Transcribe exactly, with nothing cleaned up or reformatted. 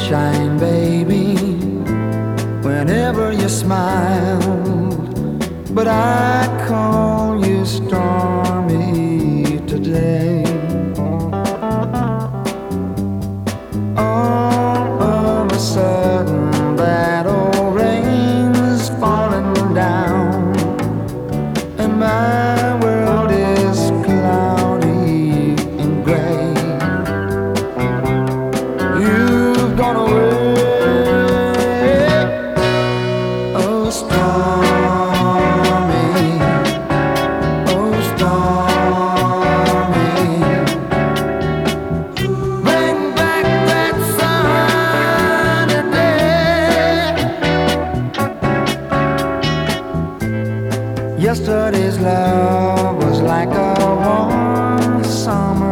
sunshine, baby, whenever you smiled. But I call you stormy today. All of a sudden that old rain's falling down, and my world is cloudy and gray. You've gone away, oh stormy, oh stormy. Bring back that sunny day. Yesterday's love was like a warm summer